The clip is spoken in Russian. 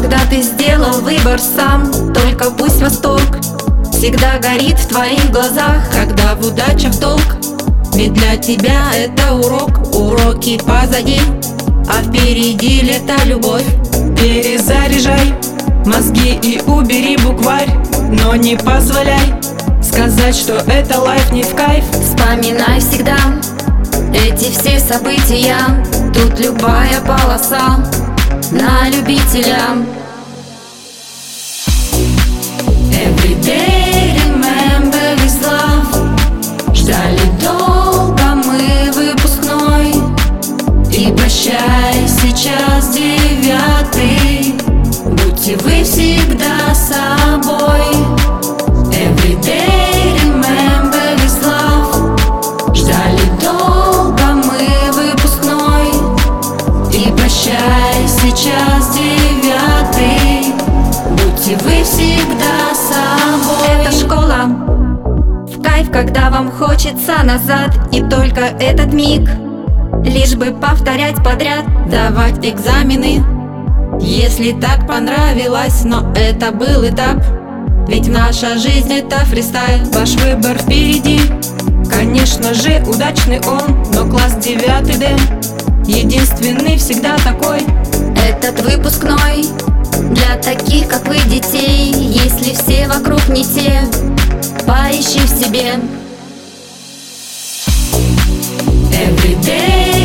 когда ты сделал выбор сам. Только пусть восторг всегда горит в твоих глазах, когда в удача в долг. Ведь для тебя это урок, уроки позади, а впереди лето, любовь. Перезаряжай мозги и убери букварь, но не позволяй сказать, что это лайф не в кайф. Вспоминай всегда эти все события, тут любая полоса на любителя. Everyday remember this love. Ждали долго мы выпускной, и прощай сейчас 9. Будьте вы всегда собой. Everyday remember this love. Ждали долго мы выпускной, и прощай сейчас 9. Будьте вы всегда собой. Это школа, в кайф, когда вам хочется назад, и только этот миг, лишь бы повторять подряд, давать экзамены. Если так понравилось, но это был этап, ведь наша жизнь это фристайл. Ваш выбор впереди, конечно же удачный он, но класс 9 Д единственный всегда такой. Этот выпускной для таких, как вы, детей. Если все вокруг не те, поищи в себе. Everyday